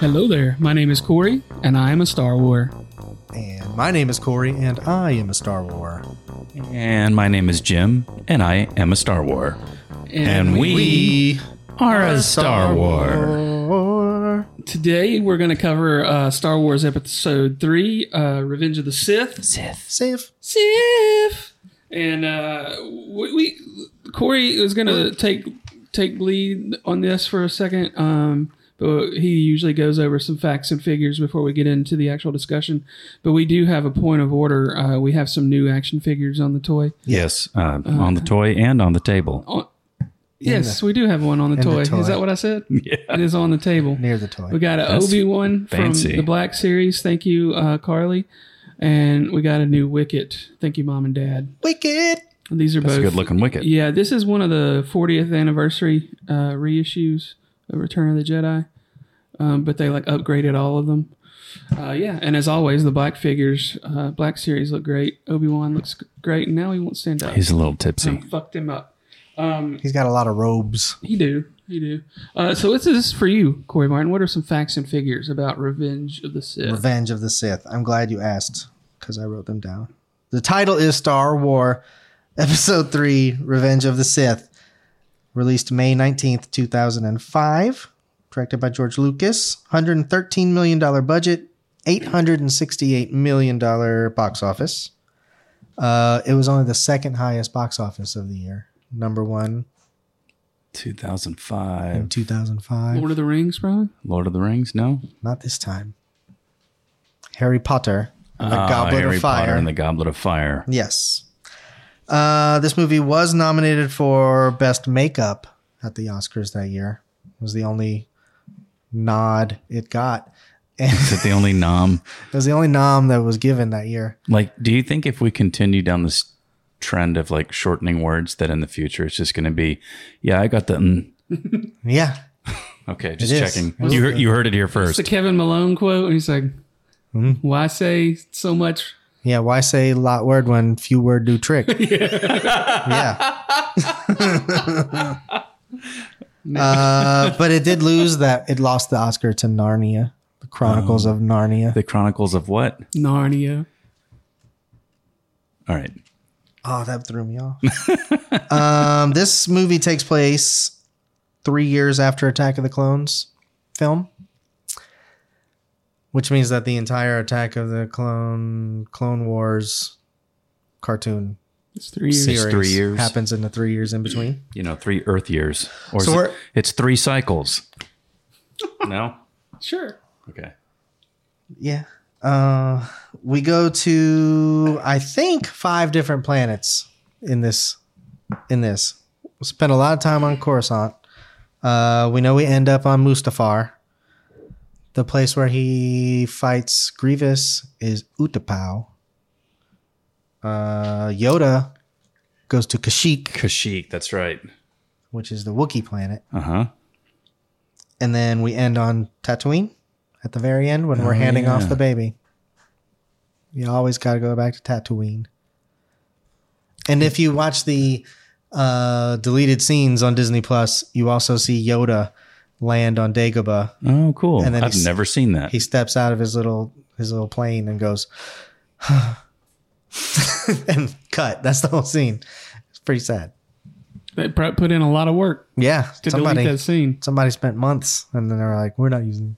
Hello there. My name is Corey, and I am a Star War. And my name is Corey, and I am a Star War. And my name is Jim, and I am a Star War. And we are a Star War. Today we're going to cover Star Wars Episode 3, Revenge of the Sith. Sith. And Corey is going to take lead on this for a second. But he usually goes over some facts and figures before we get into the actual discussion. But we do have a point of order. We have some new action figures on the toy. Yes, on the toy and on the table. Yes, we do have one on the toy. Is that what I said? Yeah. It is on the table. Near the toy. We got an Obi-Wan from fancy. the Black Series. Thank you, Carly. And we got a new Wicket. Thank you, Mom and Dad. Wicked. These are That's both a good looking Wicket. Yeah, this is one of the 40th anniversary reissues of Return of the Jedi. But they upgraded all of them. And as always, the Black figures, Black Series look great. Obi-Wan looks great, and now he won't stand up. He's a little tipsy. Fucked him up. He's got a lot of robes. He do. So this is for you, Corey Martin. What are some facts and figures about Revenge of the Sith? Revenge of the Sith. I'm glad you asked because I wrote them down. The title is Star War Episode 3, Revenge of the Sith. Released May 19th, 2005. Directed by George Lucas. $113 million budget. $868 million box office. It was only the second highest box office of the year. Number one 2005. in 2005. Lord of the Rings, probably? Lord of the Rings? No? Not this time. Harry Potter and the Goblet Harry of Fire. Potter and the Goblet of Fire. Yes. This movie was nominated for Best Makeup at the Oscars that year. It was the only nod it got. And Is it the only nom? it was the only nom that was given that year. Do you think if we continue down this trend of shortening words that in the future it's just going to be, yeah, I got the... Yeah. Okay, just It is. checking. It was You heard it here It's first. the Kevin Malone quote. And he's like, why say so much? Yeah, why say lot word when few word do trick? Yeah. But it did lose that. It lost the Oscar to Narnia, the Chronicles of Narnia. The Chronicles of what? Narnia. All right. Oh, that threw me off. This movie takes place 3 years after Attack of the Clones film, which means that the entire Attack of the Clone Wars cartoon It's 3 years. series 3 years. happens in the 3 years in between. 3 Earth years. Or So is we're- it's 3 cycles. No? Sure. Okay. Yeah. We go to, I think, 5 different planets in this. We spend a lot of time on Coruscant. We know we end up on Mustafar. The place where he fights Grievous is Utapau. Yoda goes to Kashyyyk, Kashyyyk, that's right. which is the Wookiee planet. Uh-huh. And then we end on Tatooine at the very end when we're handing off the baby. You always got to go back to Tatooine. And if you watch the deleted scenes on Disney Plus, you also see Yoda land on Dagobah. Oh, cool. And then I've never seen that. He steps out of his little plane and goes, and cut. That's the whole scene. It's pretty sad. They put in a lot of work Yeah, to delete that scene. somebody spent months, and then they were like, "We're not using."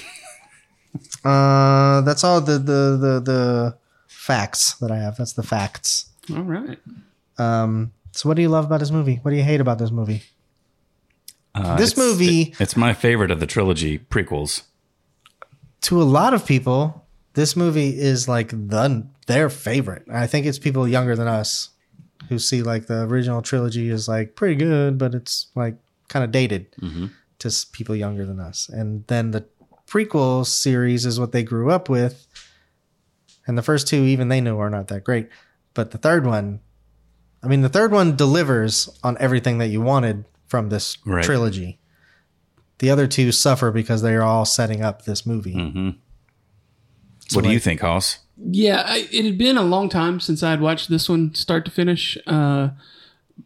That's all the facts that I have. That's the facts. All right. So, what do you love about this movie? What do you hate about this movie? This movie, It's my favorite of the trilogy prequels. to a lot of people, this movie is like their favorite. I think it's people younger than us who see the original trilogy is pretty good, but it's kind of dated to people younger than us. And then the prequel series is what they grew up with. And the first 2, even they know, are not that great. But the third one delivers on everything that you wanted from this trilogy. The other 2 suffer because they are all setting up this movie. Mm-hmm. What do you think, Hoss? Yeah, it had been a long time since I had watched this one start to finish. The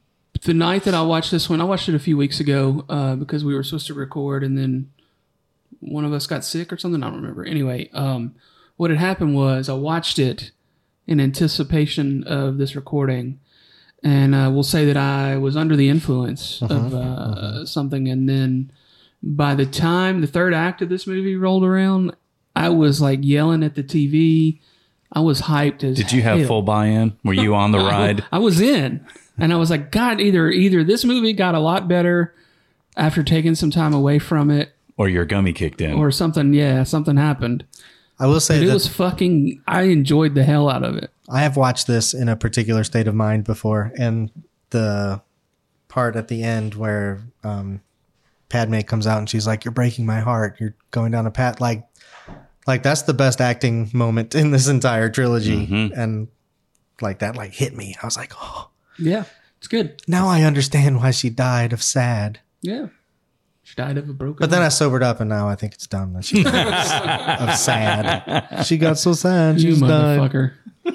night that I watched this one, I watched it a few weeks ago because we were supposed to record, and then one of us got sick or something. I don't remember. Anyway, what had happened was I watched it in anticipation of this recording, and we'll say that I was under the influence of something, and then by the time the third act of this movie rolled around, I was like yelling at the TV. I was hyped as Did you have hell. full buy-in? Were you on the ride? I was in, and I was like, God, either this movie got a lot better after taking some time away from it, Or your gummy kicked in? or something. Yeah, something happened. I will say But it that was fucking. I enjoyed the hell out of it. I have watched this in a particular state of mind before, and the part at the end where Padme comes out and she's like, "You're breaking my heart. You're going down a path." Like that's the best acting moment in this entire trilogy, and like that hit me. I was like, "Oh, Yeah, it's good. now I understand why she died of sad." Yeah, she died of a broken. But then I sobered up, and now I think it's dumb that she died of sad. She got so sad. you She's died. motherfucker.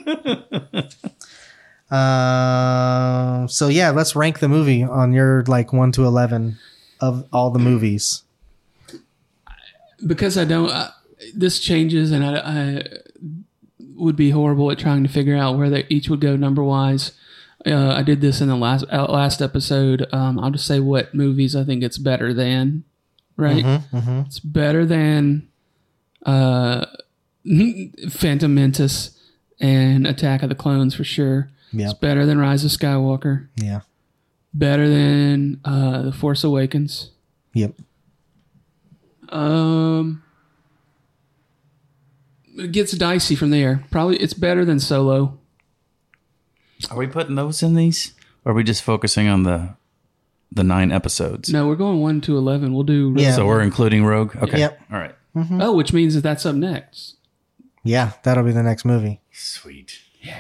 So yeah, let's rank the movie on your 1 to 11 of all the movies. Because I don't. This changes, and I would be horrible at trying to figure out where they each would go number wise. I did this in the last episode. I'll just say what movies I think it's better than. Right, it's better than Phantom Menace and Attack of the Clones for sure. Yep. It's better than Rise of Skywalker. Yeah. Better than The Force Awakens. Yep. It gets dicey from there. Probably it's better than Solo. Are we putting those in these? Or are we just focusing on the 9 episodes? No, we're going 1 to 11. We'll do. Yeah. So we're including Rogue? Okay. Yep. All right. Oh, which means that that's up next. Yeah, that'll be the next movie. Sweet.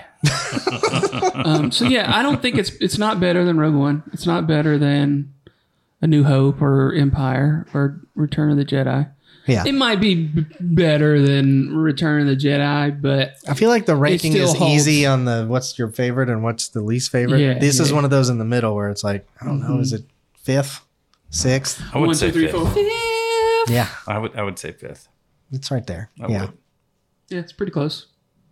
So yeah, I don't think it's not better than Rogue One. It's not better than A New Hope or Empire or Return of the Jedi. Yeah. It might be better than Return of the Jedi, but I feel like the ranking still is holds. easy on the what's your favorite and what's the least favorite. Yeah, This is yeah. one of those in the middle where it's like, I don't know, is it 5th, 6th? I would 1, say 2, 3, 5th. 4, 5th. Yeah, I would say 5th. it's right there. I yeah. would. Yeah, it's pretty close.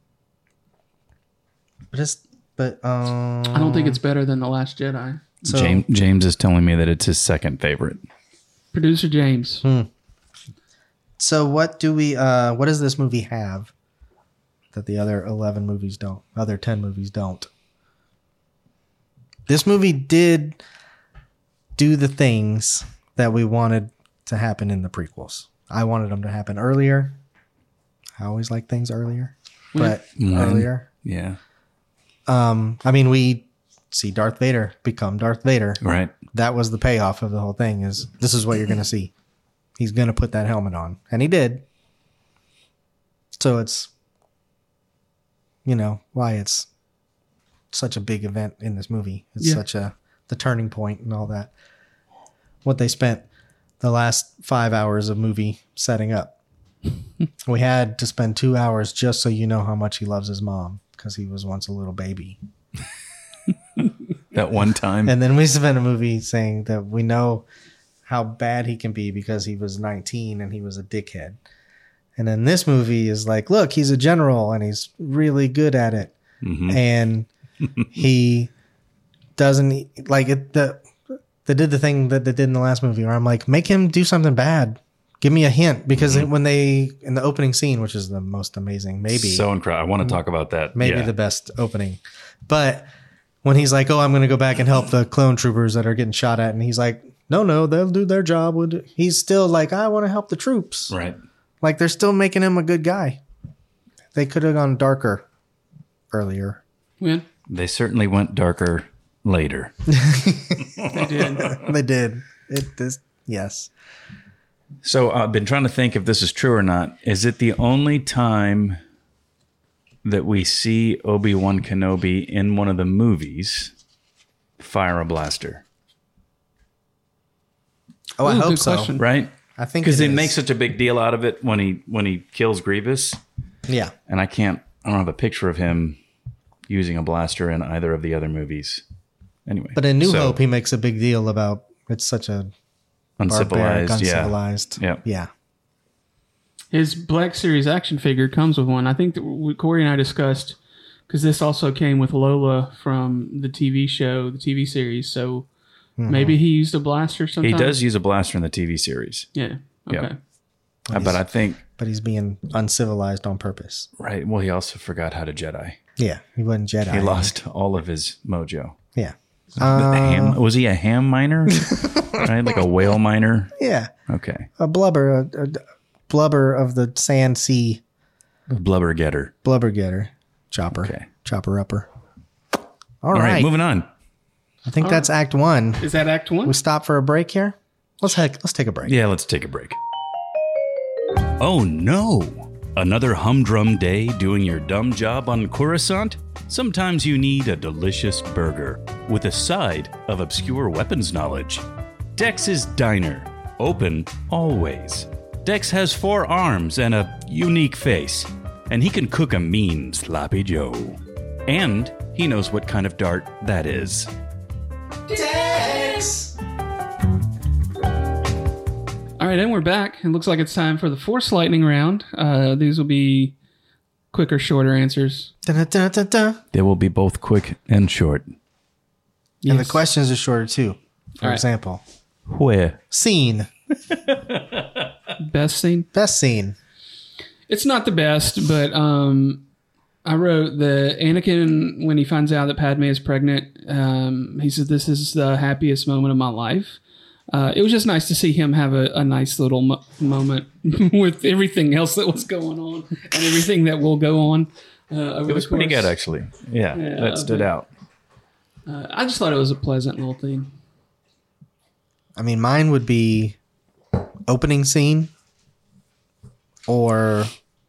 But I don't think it's better than The Last Jedi. so James is telling me that it's his second favorite. Producer James. So what does this movie have that the other 11 movies don't? Other 10 movies don't. This movie did do the things that we wanted to happen in the prequels. I wanted them to happen earlier. I always like things earlier, but earlier. Yeah. I mean, we see Darth Vader become Darth Vader. Right. That was the payoff of the whole thing is this is what you're going to see. He's going to put that helmet on. And he did. So it's, why it's such a big event in this movie. It's such the turning point and all that. What they spent the last 5 hours of movie setting up. We had to spend 2 hours just so you know how much he loves his mom because he was once a little baby. That one time. And then we spent a movie saying that we know how bad he can be because he was 19 and he was a dickhead. And then this movie is like, look, he's a general and he's really good at it. And he doesn't like it. They did the thing that they did in the last movie where I'm like, make him do something bad. Give me a hint because when they in the opening scene, which is the most amazing, maybe so incredible. I want to talk about that. maybe Yeah. the best opening. But when he's like, oh, I'm going to go back and help the clone troopers that are getting shot at. And he's like, no, they'll do their job. He's still like, I want to help the troops. Right. Like they're still making him a good guy. They could have gone darker earlier. When? They certainly went darker later. They did. They did. Yes. So I've been trying to think if this is true or not. Is it the only time that we see Obi-Wan Kenobi in one of the movies fire a blaster? Oh, I Ooh, hope good so. question. Right? I think Because it they is. make such a big deal out of it when he kills Grievous. Yeah. And I don't have a picture of him using a blaster in either of the other movies. Anyway. But in New so, Hope, he makes a big deal about it's such a barbaric, uncivilized. uncivilized. Yeah. Yeah. His Black Series action figure comes with one. I think that Corey and I discussed, because this also came with Lola from the TV show, the TV series. So maybe he used a blaster He sometimes. does use a blaster in the TV series. Yeah. Okay. Yeah. But I think, But he's being uncivilized on purpose. right, well, he also forgot how to Jedi. Yeah, he wasn't Jedi. He lost all of his mojo. Yeah. Was he a ham miner? Right? Like a whale miner? Yeah. Okay. A blubber, a blubber of the sand sea, Blubber getter. blubber getter, chopper, Okay. chopper upper. All right, moving on. I think that's Act 1. Is that Act 1? We stop for a break here. Let's take a break. Yeah, let's take a break. Oh no! Another humdrum day doing your dumb job on Coruscant? Sometimes you need a delicious burger with a side of obscure weapons knowledge. Dex's Diner. Open always. Dex has 4 arms and a unique face, and he can cook a mean sloppy Joe. And he knows what kind of dart that is. All right, and we're back. It looks like it's time for the Force Lightning round. These will be quicker, shorter answers. Dun-dun-dun-dun-dun. They will be both quick and short. And Yes. the questions are shorter too. For All right. example, Where? scene. Best scene? Best scene. It's not the best, but I wrote the Anakin, when he finds out that Padme is pregnant, he says, "This is the happiest moment of my life." It was just nice to see him have a nice little moment with everything else that was going on and everything that will go on. It was pretty good, actually. Yeah, that stood out. I just thought it was a pleasant little thing. I mean, mine would be opening scene or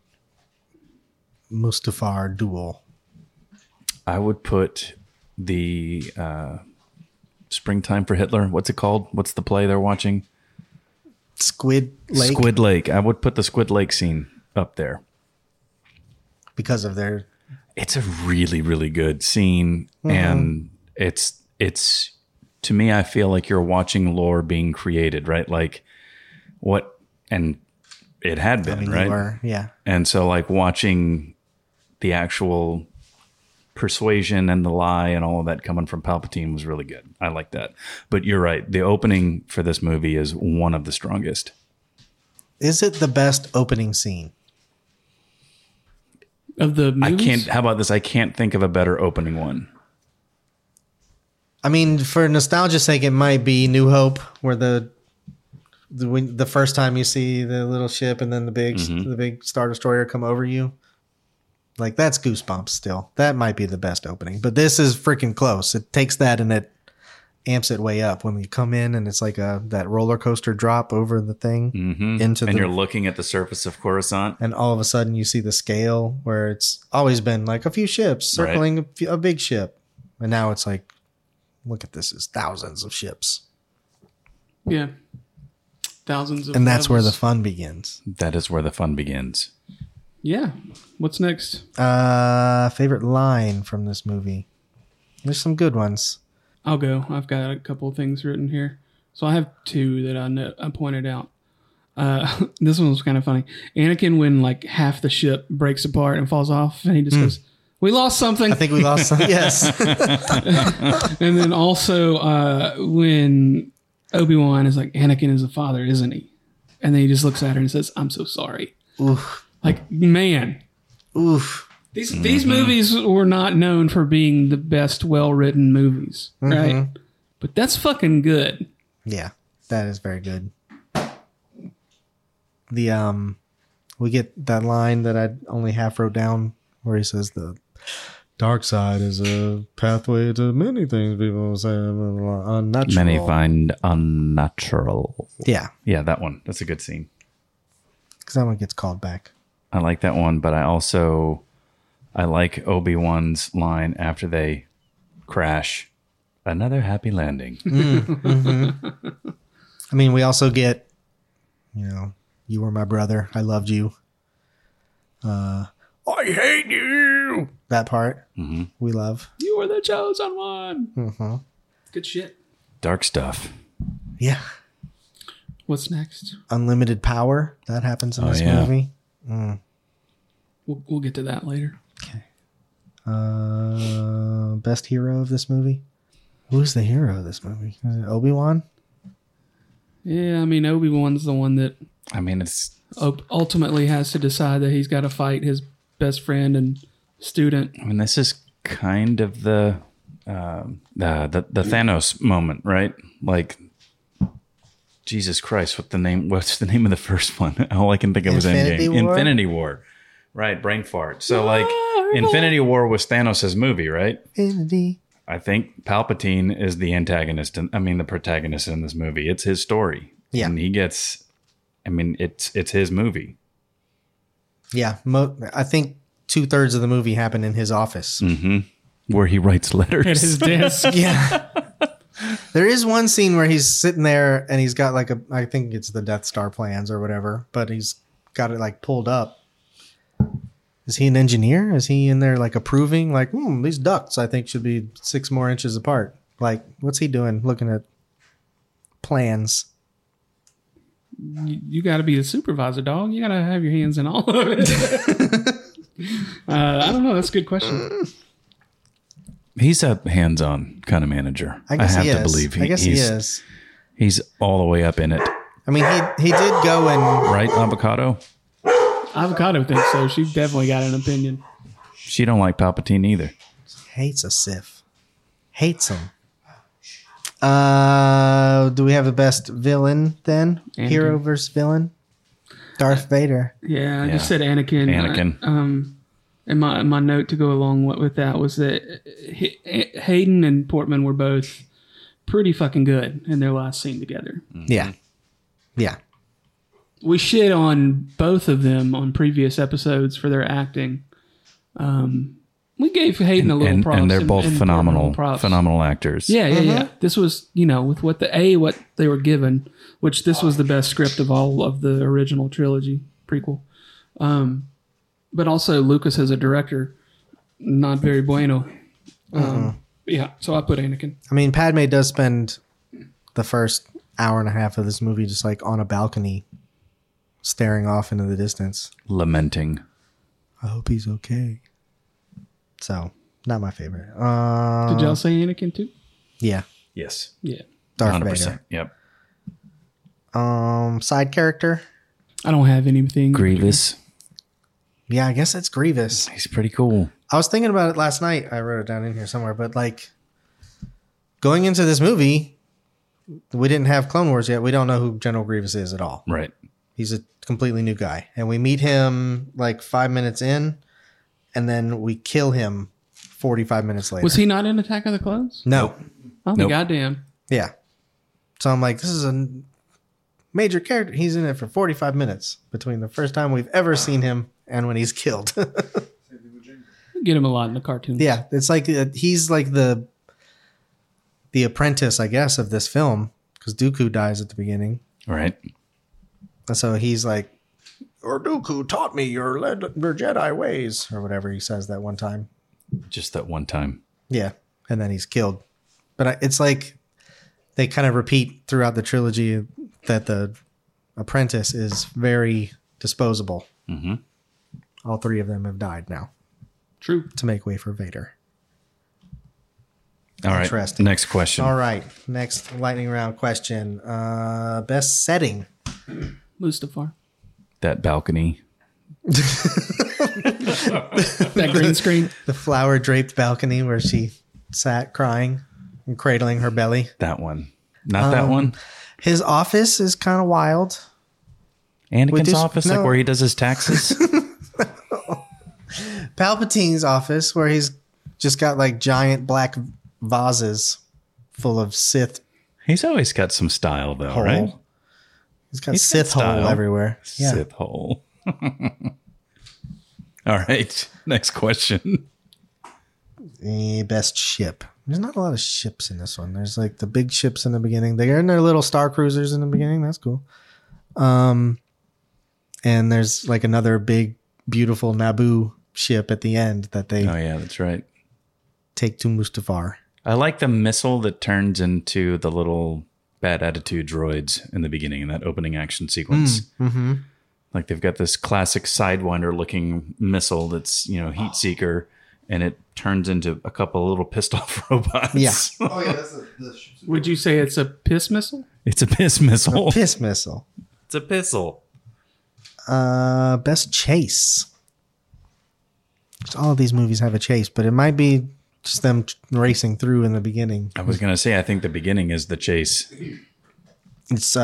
Mustafar duel. I would put the Springtime for Hitler. What's it called? What's the play they're watching? Squid Lake. Squid Lake. I would put the Squid Lake scene up there. Because of their... It's a really, really good scene. And it's to me, I feel like you're watching lore being created, right? Like what, and it had been, right? Lore, yeah. And so like watching the actual persuasion and the lie and all of that coming from Palpatine was really good. I like that. But you're right. The opening for this movie is one of the strongest. Is it the best opening scene? Of the movies? How about this? I can't think of a better opening one. I mean, for nostalgia's sake, it might be New Hope, where the first time you see the little ship and then the big Star Destroyer come over you. Like, that's goosebumps still. That might be the best opening. But this is freaking close. It takes that and it amps it way up when you come in and it's like that roller coaster drop over the thing into And you're looking at the surface of Coruscant. and all of a sudden you see the scale where it's always been like a few ships circling a big ship. And now it's like, look at this, is thousands of ships. Yeah. Thousands of And that's where the levels. fun begins. That is where the fun begins. Yeah. What's next? Favorite line from this movie? There's some good ones. I'll go. I've got a couple of things written here. So I have 2 that I pointed out. This one was kind of funny. Anakin, when like half the ship breaks apart and falls off, and he just goes, "We lost something." I think we lost some. Yes. And then also when Obi-Wan is like, "Anakin is a father, isn't he?" And then he just looks at her and says, "I'm so sorry." Oof. Like, man, Oof. these movies were not known for being the best well-written movies, right? But that's fucking good. Yeah, that is very good. The we get that line that I only half wrote down where he says the dark side is a pathway to many things people say unnatural. Many find unnatural. Yeah, Yeah, that one. That's a good scene. because that one gets called back. I like that one, but I like Obi-Wan's line after they crash. Another happy landing. I mean, we also get, you were my brother. I loved you. I hate you. That part we love. You were the chosen one. Good shit. Dark stuff. Yeah. What's next? Unlimited power. That happens in Oh, this yeah. movie. We'll get to that later. Best hero of this movie? Who's the hero of this movie? Is it Obi-Wan? Yeah, I mean, Obi-Wan's the one that I mean, it's ultimately has to decide that he's got to fight his best friend and student. I mean, this is kind of the Thanos moment, right? Like, Jesus Christ, what's the name of the first one? All I can think of is Infinity Endgame. War? Infinity War. Right, brain fart. So, like, Infinity War was Thanos' movie, right? Infinity. I think Palpatine is the antagonist, the protagonist in this movie. It's his story. Yeah. And he gets, it's his movie. Yeah. I think 2/3 of the movie happened in his office. Where he writes letters. At his desk. Yeah. There is one scene where he's sitting there and he's got I think it's the Death Star plans or whatever, but he's got it like pulled up. Is he an engineer? Is he in there like approving? Like, these ducts I think should be 6 more inches apart. Like, what's he doing looking at plans? You got to be the supervisor, dog. You got to have your hands in all of it. I don't know. That's a good question. He's a hands-on kind of manager. I guess have he to is. believe I guess he is. He's all the way up in it. I mean, he did go and Right, Avocado? Avocado thinks so. She's definitely got an opinion. She don't like Palpatine either. hates a Sith. Hates him. Do we have the best villain then? Anakin. Hero versus villain? Darth Vader. Yeah, I Yeah. just said Anakin. Anakin. And my note to go along with that was that Hayden and Portman were both pretty fucking good in their last scene together. Yeah. Yeah. We shit on both of them on previous episodes for their acting. We gave Hayden a little props. And they're both and phenomenal, props. phenomenal actors. Yeah. This was, with what they were given, which this was the best script of all of the original trilogy prequel. But also Lucas as a director, not very bueno. Yeah, so I put Anakin. I mean, Padme does spend the first hour and a half of this movie just like on a balcony staring off into the distance. Lamenting. I hope he's okay. So, not my favorite. Did y'all say Anakin too? Yeah. Yes. Yeah. Darth 100%. Vader. Yep. Side character? I don't have anything. Grievous. Yeah, I guess it's Grievous. He's pretty cool. I was thinking about it last night. I wrote it down in here somewhere, but like going into this movie, we didn't have Clone Wars yet. We don't know who General Grievous is at all. Right. He's a completely new guy. And we meet him like 5 minutes in, and then we kill him 45 minutes later. Was he not in Attack of the Clones? No. Oh, Nope. goddamn. Yeah. So I'm like, this is a major character. He's in it for 45 minutes between the first time we've ever seen him and when he's killed. Get him a lot in the cartoons. Yeah, it's like he's like the apprentice, I guess, of this film because Dooku dies at the beginning. Right. And so he's like, or Dooku taught me your Jedi ways, or whatever he says that one time. Just that one time. Yeah, and then he's killed. But it's like they kind of repeat throughout the trilogy that the apprentice is very disposable. Mm-hmm. All three of them have died now True. to make way for Vader. All right. Interesting. Next question. All right, next lightning round question. Best setting. Mustafar. That balcony. That green screen. The flower draped balcony where she sat crying and cradling her belly. That one. Not that one. His office is kind of wild. Anakin's just- office, no. like where he does his taxes. Palpatine's office where he's just got like giant black vases full of Sith He's always got some style, though, hole. right? He's got He's got Sith hole style. everywhere. Yeah. Sith hole. All right. Next question. Best ship. There's not a lot of ships in this one. There's like the big ships in the beginning. They're in their little star cruisers in the beginning. That's cool. And there's like another big, beautiful Naboo ship at the end that they Oh, yeah, that's right. take to Mustafar. I like the missile that turns into the little bad attitude droids in the beginning in that opening action sequence. Mm-hmm. Like they've got this classic Sidewinder looking missile that's, heat seeker, and it turns into a couple of little pissed off robots. Yeah. Oh yeah, that's Would you say it's a piss missile? It's a piss missile. Piss missile. It's a pistol. Best chase. All of these movies have a chase, but it might be just them racing through in the beginning. I was going to say, I think the beginning is the chase. It's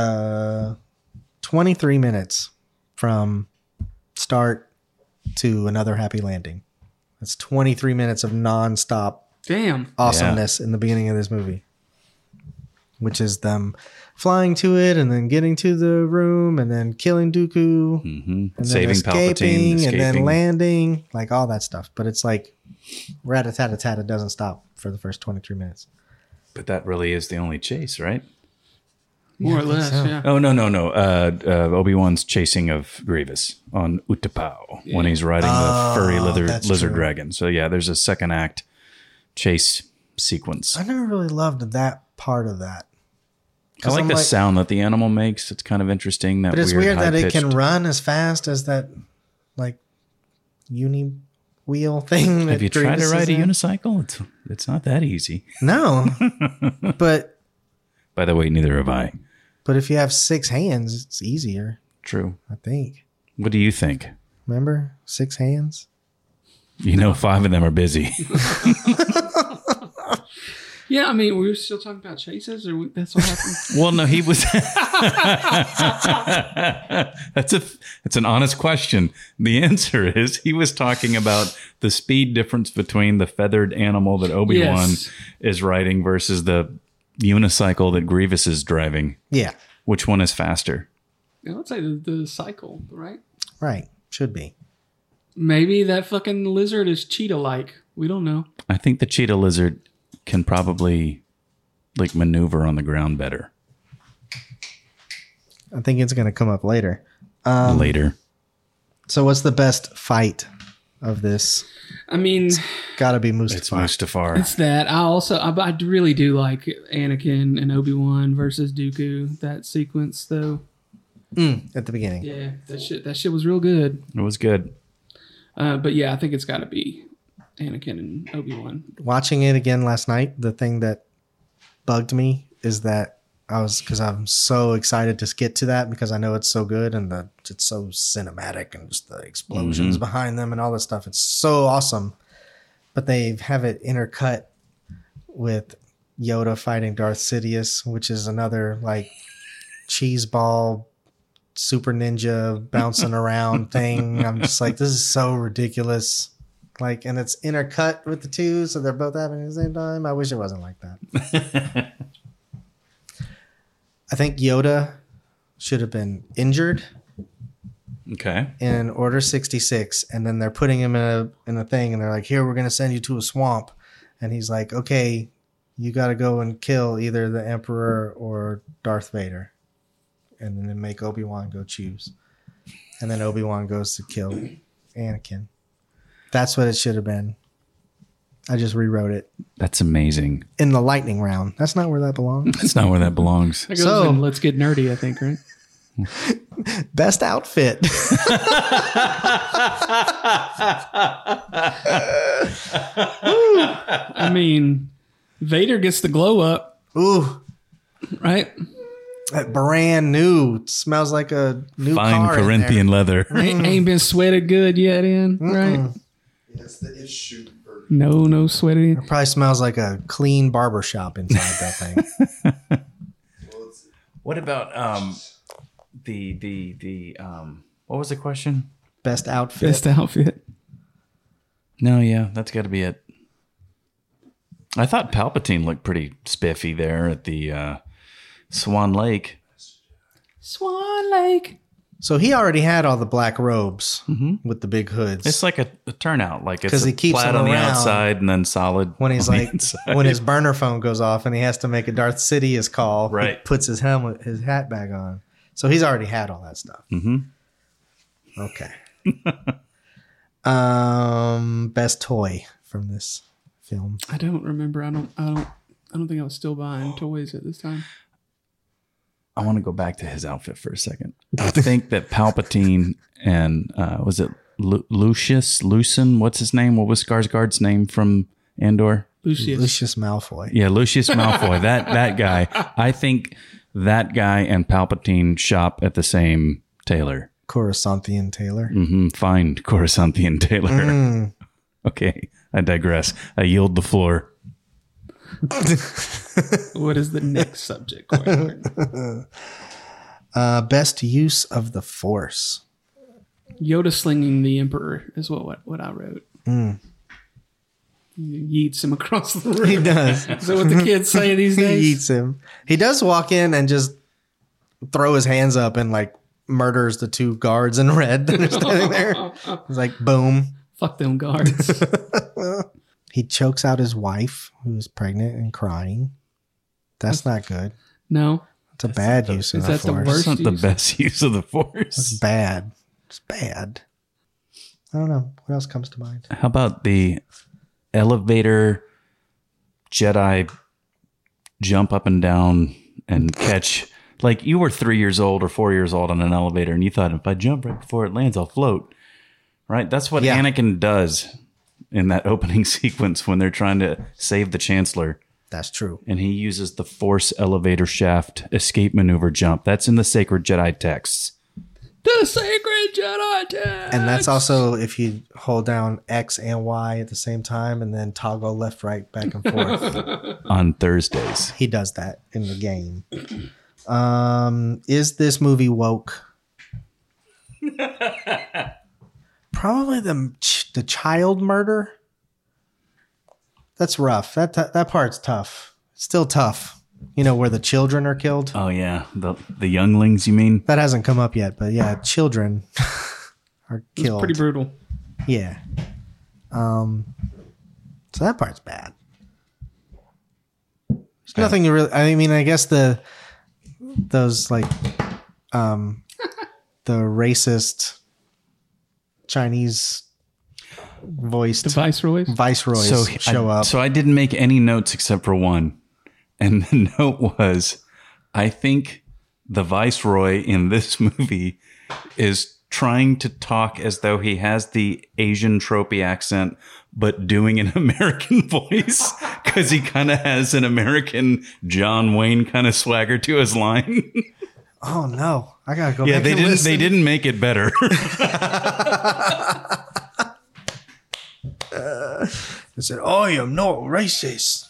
23 minutes from start to another happy landing. That's 23 minutes of nonstop Damn. awesomeness in the beginning of this movie, which is them flying to it and then getting to the room and then killing Dooku and then Saving Palpatine, escaping and then escaping. landing, like all that stuff. But it's like rat-a-tat-a-tat, it doesn't stop for the first 23 minutes. But that really is the only chase, right? More I or think less, so. yeah. Oh, no. Obi-Wan's chasing of Grievous on Utapau when he's riding the furry that's lizard true. dragon. So, yeah, there's a second act chase sequence. I never really loved that part of that. I like I'm the sound that the animal makes. It's kind of interesting. That But it's weird that it can high-pitched- run as fast as that, like, uni wheel thing. that Have you tried to Grievous ride a is in. unicycle? It's not that easy. No, but By the way, neither have I. if you have 6 hands, it's easier. True. I think. What do you think? Remember 6 hands? 5 of them are busy. Yeah, I mean, we were still talking about chases, or that's what happened. Well, no, he was. It's an honest question. The answer is he was talking about the speed difference between the feathered animal that Obi-Wan Yes. is riding versus the unicycle that Grievous is driving. Yeah, Which one is faster? I would say the cycle, right? right. Should be. Maybe that fucking lizard is cheetah-like. We don't know. I think the cheetah lizard can probably like maneuver on the ground better I think it's going to come up later. later. So what's the best fight of this? I mean, Got to be It's Mustafar. Mustafar. it's that. I really do like Anakin and Obi-Wan versus Dooku. That sequence, though. At the beginning. Yeah, that shit was real good. It was good. But yeah, I think it's got to be Anakin and Obi-Wan. Watching it again last night, the thing that bugged me is that because I'm so excited to get to that because I know it's so good and it's so cinematic and just the explosions behind them and all this stuff. It's so awesome. But they have it intercut with Yoda fighting Darth Sidious, which is another like cheese ball super ninja bouncing around thing. I'm just like, this is so ridiculous. Like, and it's intercut with the two, so they're both happening at the same time. I wish it wasn't like that. I think Yoda should have been injured Okay. in Order 66, and then they're putting him in a thing, and they're like, "Here, we're gonna send you to a swamp," and he's like, "Okay, you got to go and kill either the Emperor or Darth Vader," and then they make Obi-Wan go choose, and then Obi-Wan goes to kill Anakin. That's what it should have been. I just rewrote it That's amazing. in the lightning round. That's not where that belongs. That's not where that belongs. That goes So- in Let's Get Nerdy, I think, right? Best outfit. I mean, Vader gets the glow up, Ooh, right? that brand new. It smells like a new Fine car in Corinthian leather. Ain't been sweated good yet in, right? Yes, the issue. No sweating. there. It probably smells like a clean barber shop inside that thing. What about the what was the question? Best outfit. Best outfit. No, yeah, that's got to be it. I thought Palpatine looked pretty spiffy there at the Swan Lake. Swan Lake. So he already had all the black robes with the big hoods. It's like a turnout, like it's 'Cause he a keeps flat them on the around outside and then solid when he's on the like, inside. when his burner phone goes off and he has to make a Darth Sidious call, Right. he puts his helmet, his hat back on. So he's already had all that stuff. Okay. Best toy from this film. I don't remember. I don't think I was still buying toys at this time. I want to go back to his outfit for a second. I think that Palpatine and was it Lucien? What's his name? What was Skarsgård's name from Andor? Lucius Malfoy. Yeah, Lucius Malfoy. that guy. I think that guy and Palpatine shop at the same tailor. Coruscantian tailor. Fine, Coruscantian tailor. Okay, I digress. I yield the floor. What is the next subject? Quite Best use of the Force. Yoda slinging the Emperor is what I wrote. He yeets him across the room. He does. Is that what the kids say these He days? eats him. He does walk in and just throw his hands up and like murders the two guards in red that are standing there. He's like, boom. Fuck them guards. He chokes out his wife who's pregnant and crying. That's not good. No. It's a bad use of is the that the Force. worst? That's not the use? best use of the It's Force. bad. It's bad. I don't know. What else comes to mind? How about the elevator Jedi jump up and down and catch? Like you were 3 years old or 4 years old on an elevator and you thought, if I jump right before it lands, I'll float. Right? That's what Yeah. Anakin does in that opening sequence when they're trying to save the Chancellor. That's true. And he uses the Force elevator shaft escape maneuver jump. That's in the sacred Jedi texts. The sacred Jedi text. And that's also if you hold down X and Y at the same time and then toggle left, right, back and forth. On Thursdays. He does that in the game. Is this movie woke? Probably the child murder. That's rough. That part's tough. Still tough. You know, where the children are killed. Oh, yeah. The younglings, you mean? That hasn't come up yet, but yeah, children are It's killed. pretty brutal. Yeah. So that part's bad. There's nothing to really. I mean, I guess those like the racist Chinese voiced The viceroys. viceroys show up. So I didn't make any notes except for one. And the note was, I think the viceroy in this movie is trying to talk as though he has the Asian tropey accent, but doing an American voice because he kind of has an American John Wayne kind of swagger to his line. Oh no, I gotta go. Yeah, back they and didn't. listen. They didn't make it better. They said, "I am not racist."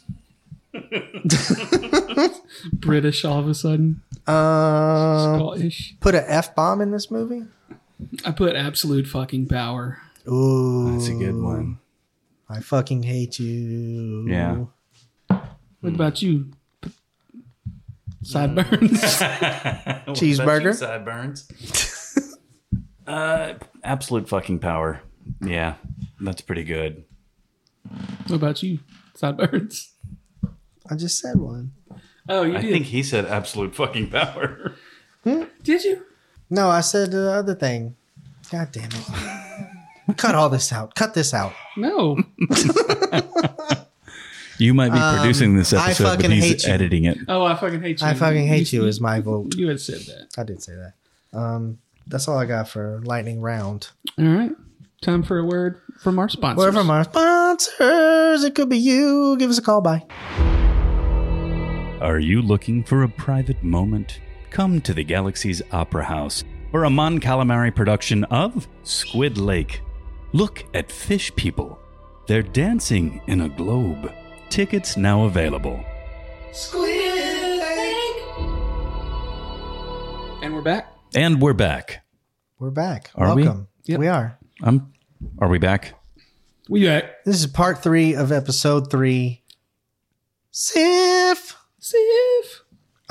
British all of a sudden. Scottish. Put an F-bomb in this movie. I put absolute fucking power. Ooh, That's a good one. I fucking hate you. Yeah. What about you? Sideburns. Cheeseburger? Sideburns. Absolute fucking power. Yeah, that's pretty good. What about you? Sideburns. I just said one. Oh, you I did. think he said absolute fucking power. Did you? No, I said the other thing. God damn it. Cut all this out. Cut this out. No. You might be producing this I episode, but fucking hate he's you. editing it. Oh, I fucking hate you. I fucking hate you is my vote. You had said that. I did say that. That's all I got for lightning round. All right. Time for a word from our sponsors. Word from our sponsors. It could be you. Give us a call. Bye. Are you looking for a private moment? Come to the Galaxy's Opera House for a Mon Calamari production of Squid Lake. Look at fish people. They're dancing in a globe. Tickets now available. And we're back. And we're back. We're back. Are we? Welcome. Yep. We are. Are we back? We back. This is part 3 of episode 3. Sif. Sif.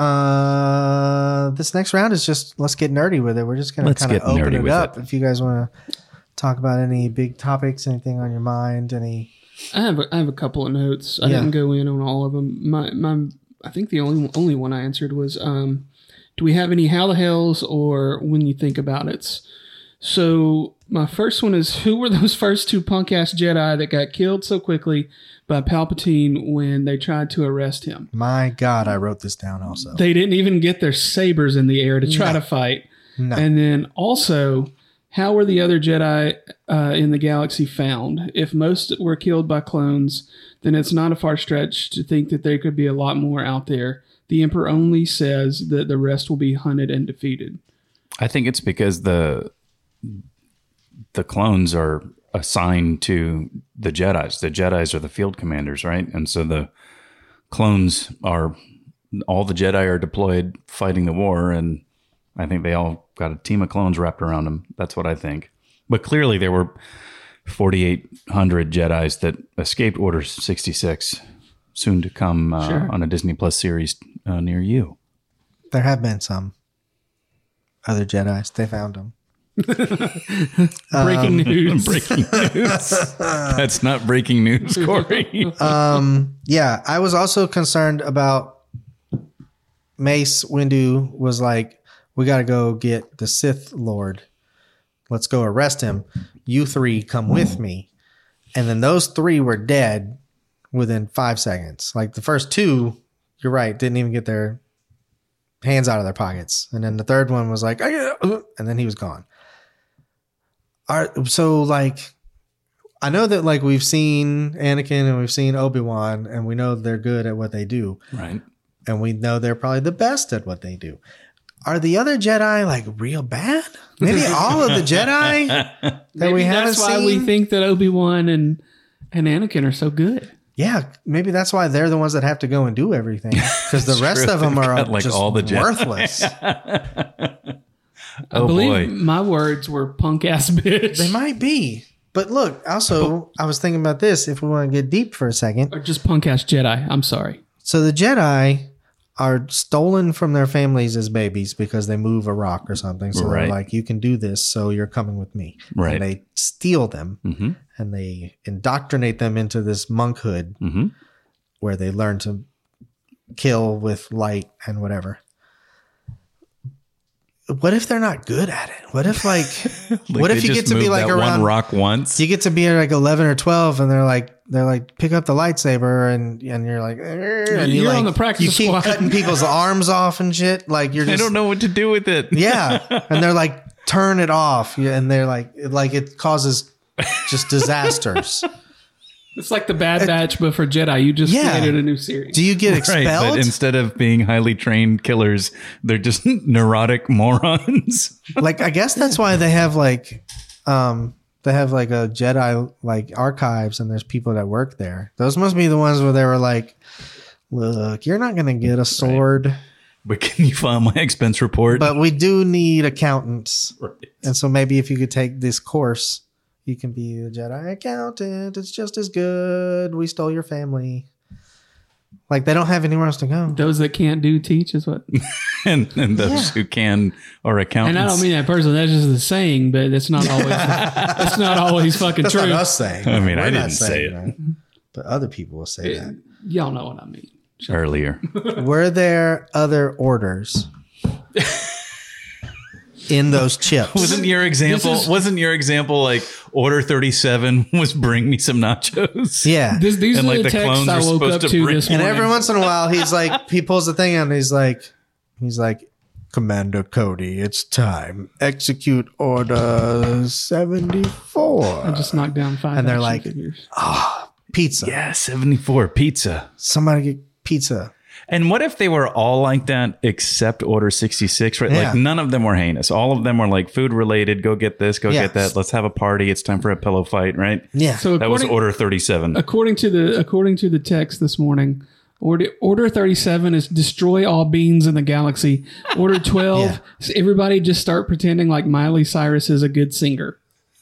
This next round is just let's get nerdy with it. We're just gonna Let's kind of get open nerdy it with up. it. If you guys want to talk about any big topics, anything on your mind, any I have a couple of notes. I Yeah. didn't go in on all of them. My I think the only one I answered was do we have any how the hells or when you think about it's So my first one is, who were those first two punk ass Jedi that got killed so quickly by Palpatine when they tried to arrest him? My God, I wrote this down also. They didn't even get their sabers in the air to try to fight. No. And then also, how were the other Jedi in the galaxy found? If most were killed by clones, then it's not a far stretch to think that there could be a lot more out there. The Emperor only says that the rest will be hunted and defeated. I think it's because the clones are assigned to the Jedis. The Jedis are the field commanders, right? And so the clones are, all the Jedi are deployed fighting the war, and I think they all got a team of clones wrapped around them. That's what I think. But clearly there were 4,800 Jedis that escaped Order 66, soon to come on a Disney Plus series near you. There have been some other Jedis. They found them. Breaking news. Breaking news. That's not breaking news, Corey. Yeah, I was also concerned about Mace Windu was like, we got to go get the Sith Lord. Let's go arrest him. You three come with me. And then those three were dead within 5 seconds. Like the first two, you're right, didn't even get their hands out of their pockets. And then the third one was like, and then he was gone. So like, I know that like we've seen Anakin and we've seen Obi-Wan and we know they're good at what they do. Right. And we know they're probably the best at what they do. Are the other Jedi like real bad? Maybe all of the Jedi that we haven't that's why seen. we think that Obi-Wan and Anakin are so good. Yeah, maybe that's why they're the ones that have to go and do everything, because the rest of them are like just all the Jedi. worthless. I believe my words were punk ass bitch. They might be. But look, also, I was thinking about this, if we want to get deep for a second. Or just punk ass Jedi. I'm sorry. So the Jedi are stolen from their families as babies because they move a rock or something. So they're like, you can do this, so you're coming with me. Right. And they steal them and they indoctrinate them into this monkhood where they learn to kill with light and whatever. What if they're not good at it? What if like what if you get to be like around one rock once? You get to be like 11 or 12 and they're like pick up the lightsaber and you're like and you're like, on the practice you keep squad. cutting people's arms off and shit, like you're just I don't know what to do with it. Yeah. And they're like, turn it off. And they're like it causes just disasters. It's like the Bad Batch, but for Jedi. You just created a new series. Do you get expelled? Right, but instead of being highly trained killers, they're just neurotic morons. Like, I guess that's why they have like a Jedi like archives and there's people that work there. Those must be the ones where they were like, look, you're not going to get a sword. Right. But can you file my expense report? But we do need accountants. Right. And so maybe if you could take this course, you can be a Jedi accountant. It's just as good. We stole your family. Like, they don't have anywhere else to go. Those that can't do teach is what. and those who can are accountants. And I don't mean that personally. That's just the saying, but it's not always. That's not always fucking That's true. not us saying. I mean, We're I not didn't say saying it. that. But other people will say that. Y'all know what I mean. Earlier. Were there other orders in those chips? Wasn't your example like Order 37 was bring me some nachos? Yeah. These And, are like, the the texts clones I are woke supposed up to to bring- this And morning. every once in a while, he's like, he pulls the thing out and he's like, Commander Cody, it's time. Execute Order 74. I just knocked down 5 And they're action like, figures. Pizza. Yeah, 74 pizza. Somebody get pizza. And what if they were all like that except Order 66, right? Yeah. Like none of them were heinous. All of them were like food related. Go get this, go Yeah. get that. Let's have a party. It's time for a pillow fight, right? Yeah. So That was Order 37. According to the text this morning, Order 37 is destroy all beings in the galaxy. Order 12, is everybody just start pretending like Miley Cyrus is a good singer.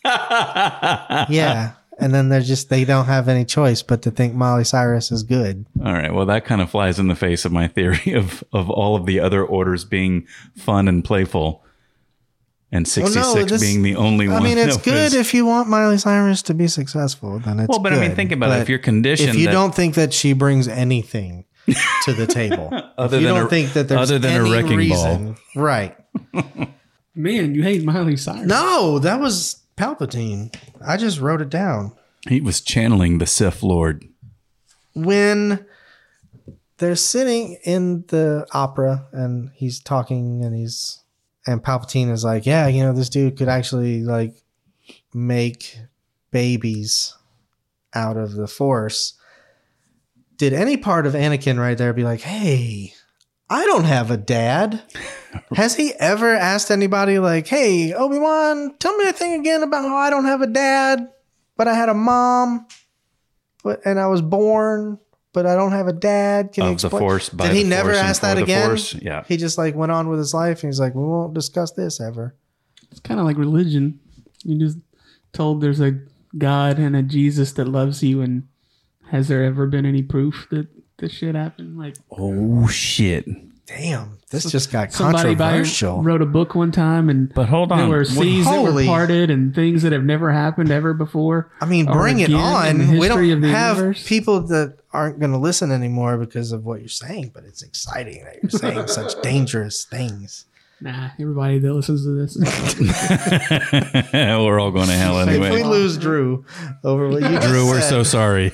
Yeah. And then they don't have any choice but to think Miley Cyrus is good. All right. Well, that kind of flies in the face of my theory of all of the other orders being fun and playful, and 66 being the only one. I mean, it's that good was- if you want Miley Cyrus to be successful, then it's Well, but I mean, good. think about it. But If you're conditioned, if you that- don't think that she brings anything to the table, Other if you than don't a- think that there's other than a any wrecking ball. reason, right? Man, you hate Miley Cyrus. No, that was Palpatine. I just wrote it down. He was channeling the Sith Lord. When they're sitting in the opera and he's talking and Palpatine is like, yeah, this dude could actually like make babies out of the Force. Did any part of Anakin right there be like, hey, I don't have a dad? Has he ever asked anybody like, hey, Obi-Wan, tell me a thing again about how I don't have a dad, but I had a mom, and I was born, but I don't have a dad? Can you Of the explain? Force, by Did he the never Force, and ask for that the again? Force? Yeah. He just like went on with his life, and he's like, we won't discuss this ever. It's kind of like religion. You just told there's a God and a Jesus that loves you, and has there ever been any proof that this shit happened? Like, Oh, shit. Damn, this just got somebody controversial. wrote a book one time, and But hold on. there were seas that were Holy- parted and things that have never happened ever before. I mean, or bring it again in the on. We history of don't the have universe. people that aren't going to listen anymore because of what you're saying, but it's exciting that you're saying such dangerous things. Nah, everybody that listens to this is We're all going to hell If we anyway. lose Drew over what you just Drew, we're said, so sorry.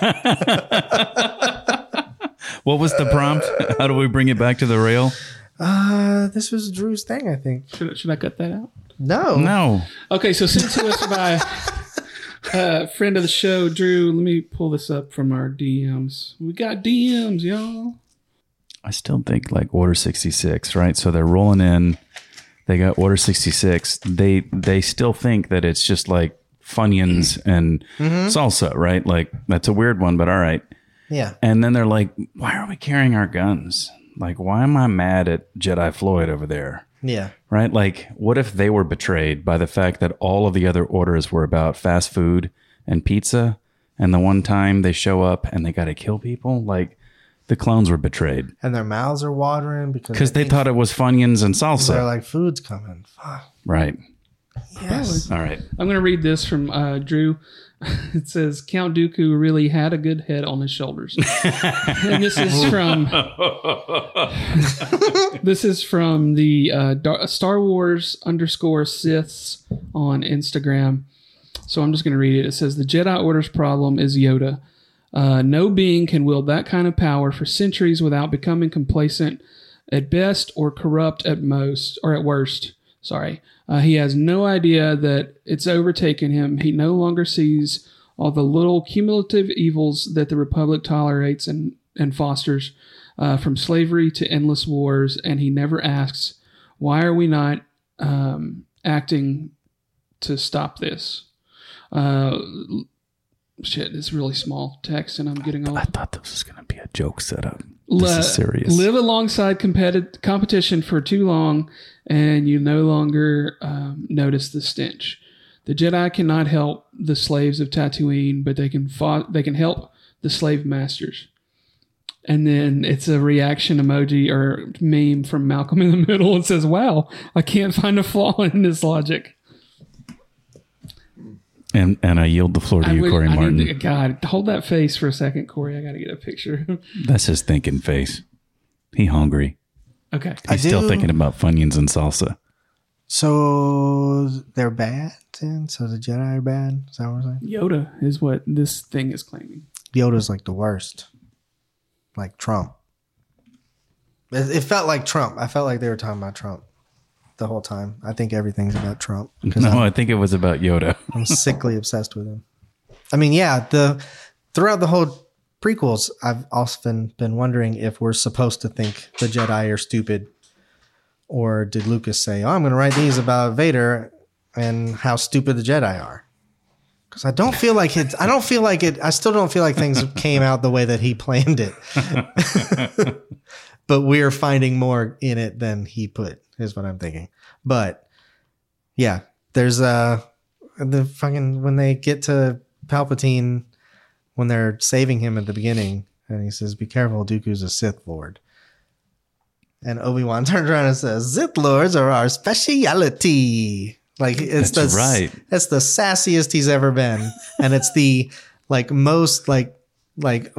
What was the prompt? How do we bring it back to the rail? this was Drew's thing, I think. should I cut that out? No. No. Okay, so sent to us by friend of the show, Drew. Let me pull this up from our DMs. We got DMs, y'all. I still think like Order 66, right? So they're rolling in. They got Order 66. They still think that it's just like Funyuns and salsa, right? Like that's a weird one, but all right. Yeah. And then they're like, why are we carrying our guns? Like, why am I mad at Jedi Floyd over there? Yeah. Right? Like, what if they were betrayed by the fact that all of the other orders were about fast food and pizza, and the one time they show up and they got to kill people? Like, the clones were betrayed And their mouths are watering because they think thought it was Funyuns and salsa. they're like, food's coming. Fuck. Right. Yes. All right. I'm going to read this from Drew. It says Count Dooku really had a good head on his shoulders. And this is from the Star Wars _Siths on Instagram. So I'm just going to read it. It says the Jedi Order's problem is Yoda. No being can wield that kind of power for centuries without becoming complacent at best or corrupt at most or at worst. Sorry. He has no idea that it's overtaken him. He no longer sees all the little cumulative evils that the Republic tolerates and fosters, from slavery to endless wars, and he never asks, why are we not acting to stop this? Shit, it's really small text, and I'm getting all... I thought this was going to be a joke setup. This is serious. Live alongside competition for too long, and you no longer notice the stench. The Jedi cannot help the slaves of Tatooine, but they can help the slave masters. And then it's a reaction emoji or meme from Malcolm in the Middle. It says, "Wow, I can't find a flaw in this logic." And I yield the floor to you, Corey Martin. God, hold that face for a second, Corey. I got to get a picture. That's his thinking face. He hungry. Okay. He's still thinking about Funyuns and salsa. So they're bad then? So the Jedi are bad? Is that what we're saying? Yoda is what this thing is claiming. Yoda's like the worst. Like Trump. It felt like Trump. I felt like they were talking about Trump the whole time. I think everything's about Trump. No, I think it was about Yoda. I'm sickly obsessed with him. I mean, yeah, throughout the whole prequels, I've often been wondering if we're supposed to think the Jedi are stupid, or did Lucas say, "Oh, I'm going to write these about Vader and how stupid the Jedi are"? Because I don't feel like it. I don't feel like it. I still don't feel like things came out the way that he planned it. But we're finding more in it than he put, is what I'm thinking. But yeah, there's the fucking when they get to Palpatine, when they're saving him at the beginning, and he says, "Be careful, Dooku's a Sith Lord." And Obi-Wan turns around and says, "Sith Lords are our speciality." Like it's That's right. That's the sassiest he's ever been, and it's the like most like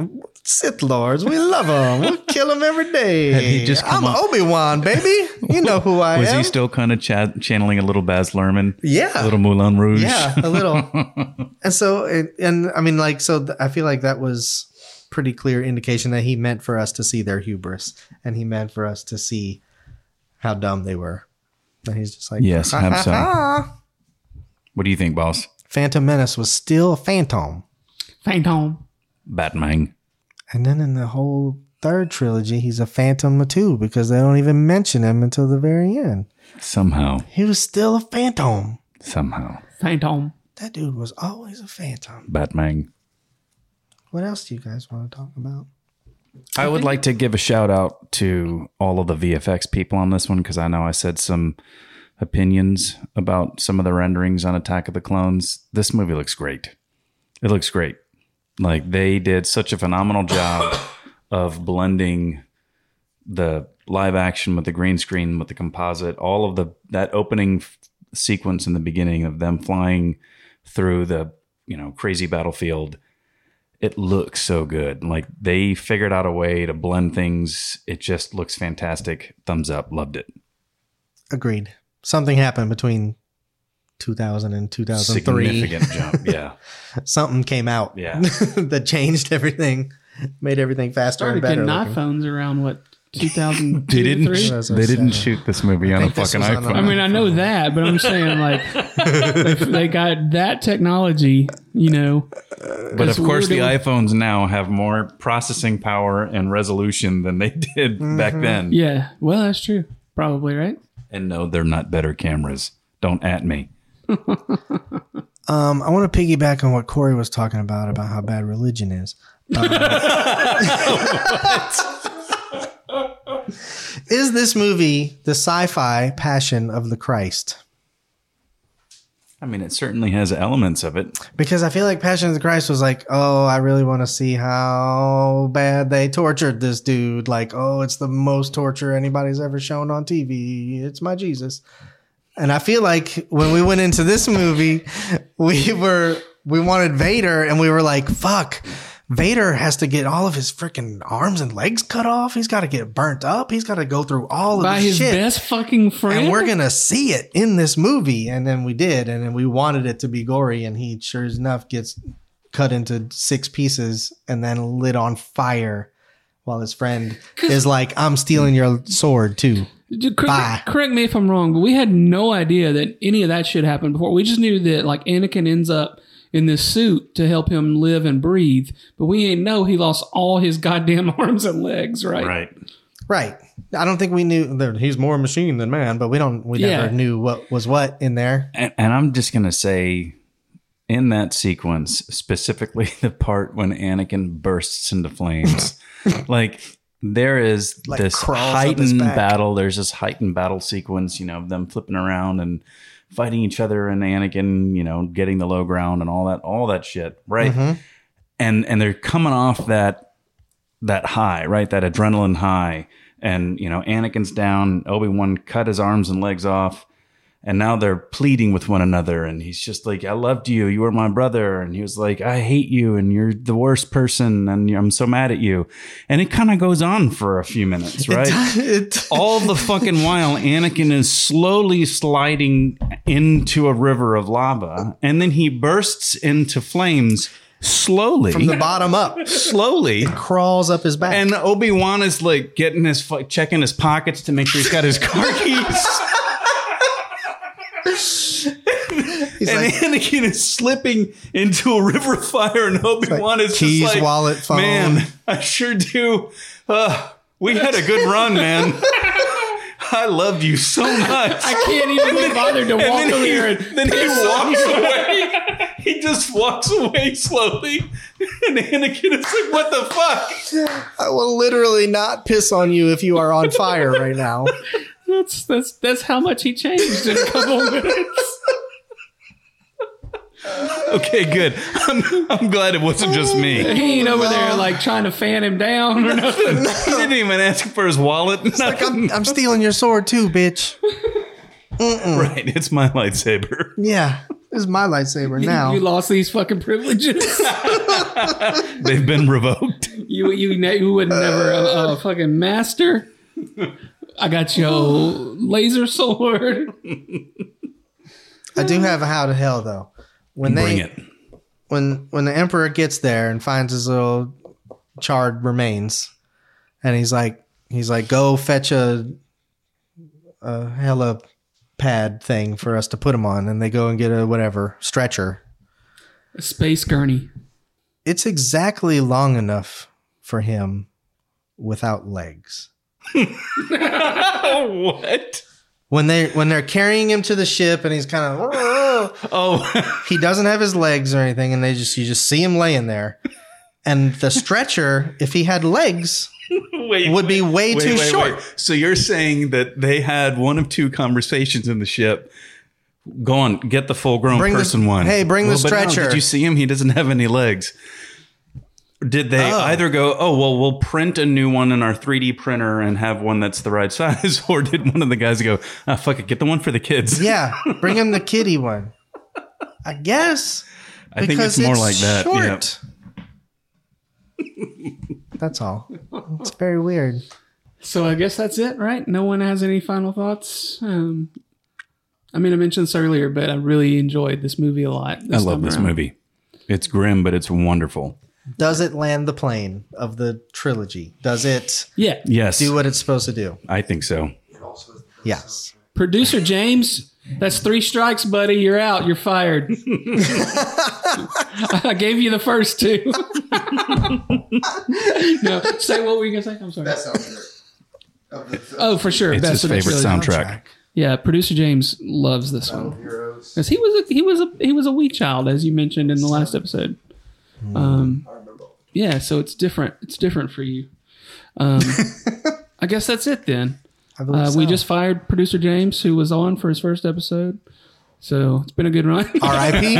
Sith Lords. We love them. We'll kill them every day. Had he just come I'm up- Obi-Wan, baby. You know who I Was am. he still kind of channeling a little Baz Luhrmann? Yeah. A little Moulin Rouge? Yeah, a little. And so, and I mean, like, so I feel like that was pretty clear indication that he meant for us to see their hubris, and he meant for us to see how dumb they were. And he's just like, Yes, "Ha, have ha, so." ha." What do you think, boss? Phantom Menace was still a phantom. Phantom. Batman. And then in the whole third trilogy, he's a phantom too, because they don't even mention him until the very end. Somehow. He was still a phantom. Somehow. Phantom. That dude was always a phantom. Batman. What else do you guys want to talk about? I would like to give a shout out to all of the VFX people on this one, because I know I said some opinions about some of the renderings on Attack of the Clones. This movie looks great. It looks great. Like, they did such a phenomenal job of blending the live action with the green screen, with the composite, all of that opening sequence in the beginning of them flying through the, crazy battlefield. It looks so good. Like, they figured out a way to blend things. It just looks fantastic. Thumbs up. Loved it. Agreed. Something happened between 2000 and 2003. Significant jump. Yeah. Something came out Yeah. that changed everything, made everything faster Started and better. getting looking. iPhones around 2000. They didn't. That's what They I didn't said. shoot this movie on a think this fucking was on iPhone. I mean, I know that, but I'm saying like they got that technology, But of course, the iPhones now have more processing power and resolution than they did back then. Yeah, well, that's true. Probably right. And no, they're not better cameras. Don't at me. I want to piggyback on what Corey was talking about how bad religion is. Is this movie the sci-fi Passion of the Christ? I mean, it certainly has elements of it. Because I feel like Passion of the Christ was like, oh, I really want to see how bad they tortured this dude. Like, oh, it's the most torture anybody's ever shown on TV. It's my Jesus. And I feel like when we went into this movie, we wanted Vader, and we were like, fuck, Vader has to get all of his freaking arms and legs cut off. He's got to get burnt up. He's got to go through all of By the his shit. best fucking friend. And we're going to see it in this movie. And then we did. And then we wanted it to be gory. And he, sure enough, gets cut into 6 pieces and then lit on fire while his friend is like, I'm stealing your sword too. Bye. Correct me if I'm wrong, but we had no idea that any of that shit happened before. We just knew that like Anakin ends up in this suit to help him live and breathe, but we didn't know he lost all his goddamn arms and legs, right? Right. I don't think we knew that he's more machine than man, but we never knew what was what in there. And I'm just going to say, in that sequence, specifically the part when Anakin bursts into flames, like there is Like this crawls up his heightened back. battle. There's this heightened battle sequence, of them flipping around and fighting each other, and Anakin, getting the low ground and all that shit, right? Mm-hmm. And they're coming off that high, right? That adrenaline high. And, Anakin's down, Obi-Wan cut his arms and legs off, and now they're pleading with one another. And he's just like, I loved you. You were my brother. And he was like, I hate you. And you're the worst person. And I'm so mad at you. And it kind of goes on for a few minutes, right? All the fucking while, Anakin is slowly sliding into a river of lava. And then he bursts into flames slowly. From the bottom up. Slowly. Crawls up his back. And Obi-Wan is like getting checking his pockets to make sure he's got his car keys. He's And like, Anakin is slipping into a river of fire, and Obi-Wan is keys, just like, wallet, phone. man, I sure do. We had a good run, man. I loved you so much. I can't even be bothered to walk over there and then he walks away. He just walks away slowly. And Anakin is like, what the fuck? I will literally not piss on you if you are on fire right now. That's how much he changed in a couple of minutes. Okay, good. I'm glad it wasn't just me. He ain't over there like trying to fan him down or nothing. He didn't even ask for his wallet. Like, I'm stealing your sword too, bitch. Right, it's my lightsaber. Yeah, this is my lightsaber now. You lost these fucking privileges. They've been revoked. You would never a fucking master. I got your laser sword. I do have a how to hell though. Bring it. When the emperor gets there and finds his little charred remains, and he's like, go fetch a helipad thing for us to put him on, and they go and get a whatever stretcher. A space gurney. It's exactly long enough for him without legs. What? When they're carrying him to the ship and he's kind of he doesn't have his legs or anything, and you just see him laying there. And the stretcher, if he had legs, would be way too short. So you're saying that they had one of two conversations in the ship. Go on, get the full-grown person one. Hey, bring the stretcher. But no, did you see him? He doesn't have any legs. Did they either go, we'll print a new one in our 3D printer and have one that's the right size? Or did one of the guys go, fuck it, get the one for the kids? Yeah, bring him the kiddie one. I guess. I think it's more like that. Short. Yeah. That's all. It's very weird. So I guess that's it, right? No one has any final thoughts? I mentioned this earlier, but I really enjoyed this movie a lot. I love this movie. It's grim, but it's wonderful. Does it land the plane of the trilogy? Does it Yes. do what it's supposed to do? I think so. Yes. Producer James, that's 3 strikes, buddy. You're out. You're fired. I gave you the first 2. No, say what were you going to say? I'm sorry. That sounds great. Oh, for sure. It's Best his of the favorite trilogy. soundtrack. Yeah, producer James loves this one. Heroes. Because he was a wee child, as you mentioned in the last episode. Yeah, so it's different. It's different for you. I guess that's it then. I believe so. We just fired producer James, who was on for his first episode. So it's been a good run. R.I.P.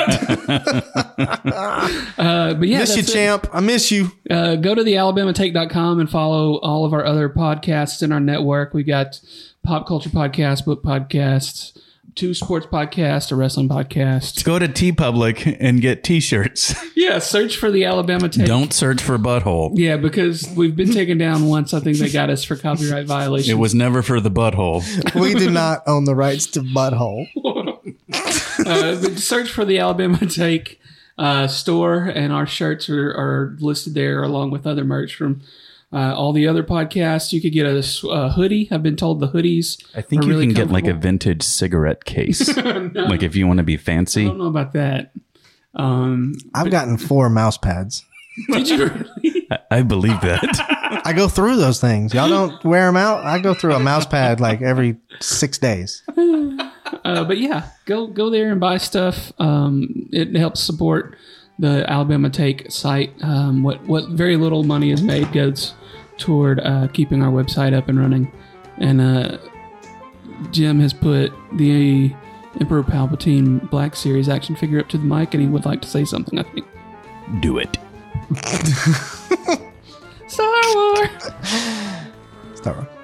But yeah, Miss you, that's it. champ. I miss you. Go to thealabamatake.com and follow all of our other podcasts in our network. We got Pop Culture Podcast, Book Podcasts, 2 sports podcasts, a wrestling podcast. Go to TeePublic and get T-shirts. Yeah, search for the Alabama Take. Don't search for butthole. Yeah, because we've been taken down once. I think they got us for copyright violation. It was never for the butthole. We do not own the rights to butthole. But search for the Alabama Take store, and our shirts are listed there along with other merch from all the other podcasts. You could get a hoodie. I've been told the hoodies I think are you really can get like a comfortable. vintage cigarette case. Like if you want to be I fancy. don't know about that. I've gotten 4 mouse pads. Did you really? I believe that. I go through those things. Y'all don't wear them out? I go through a mouse pad like every 6 days. But yeah, go there and buy stuff. It helps support the Alabama Take site. What very little money is made goes toward keeping our website up and running. And Jim has put the Emperor Palpatine Black Series action figure up to the mic, and he would like to say something, I think. Do it. Star Wars! Star Wars.